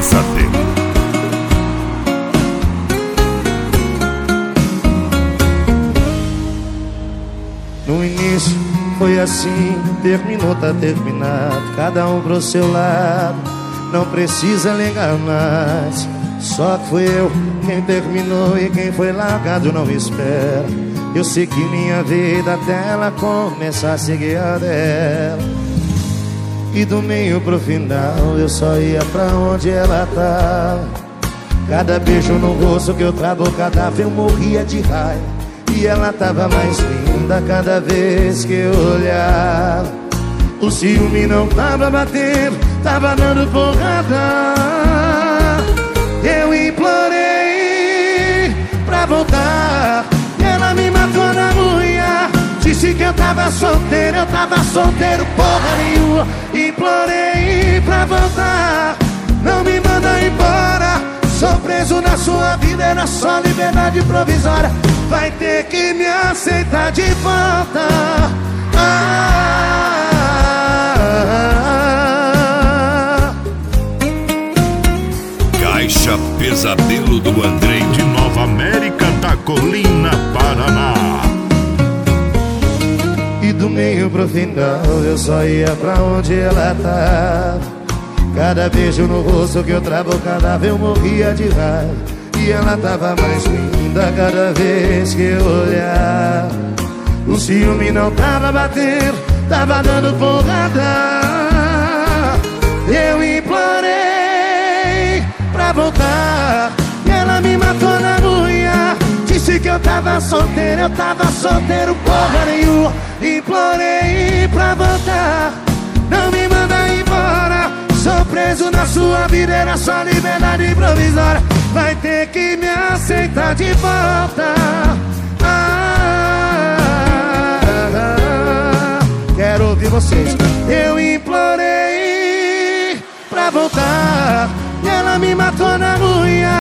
Pesadelo. No início foi assim, terminou, tá terminado, cada um pro seu lado, não precisa ligar mais. Só que fui eu quem terminou e quem foi largado não espera. Eu segui minha vida até ela começar a seguir a dela. E do meio pro final eu só ia pra onde ela tá. Cada beijo no rosto que eu travo, cada vez eu morria de raiva. E ela tava mais linda cada vez que eu olhava. O ciúme não tava batendo, tava dando porrada. Eu implorei pra voltar, ela me matou na unha. Disse que eu tava solteiro porra nenhuma. Implorei pra voltar, não me manda embora. Sou preso na sua vida, era só liberdade provisória. Vai ter que me aceitar de volta. Caixa Pesadelo do Andrei de Nova América da Colina, Paraná. E do meio pro final eu só ia pra onde ela tá. Cada beijo no rosto que eu travo, cada vez eu morria de raiva. E ela tava mais linda cada vez que eu olhar. O ciúme não tava batendo, tava dando porrada. Eu implorei pra voltar, e ela me matou na unha. Disse que eu tava solteiro porra nenhuma. Implorei pra voltar, não me manda embora. Sou preso na sua vida, era só liberdade provisória. Vai ter que me aceitar de volta. Quero ouvir vocês. Eu implorei pra voltar, e ela me matou na unha.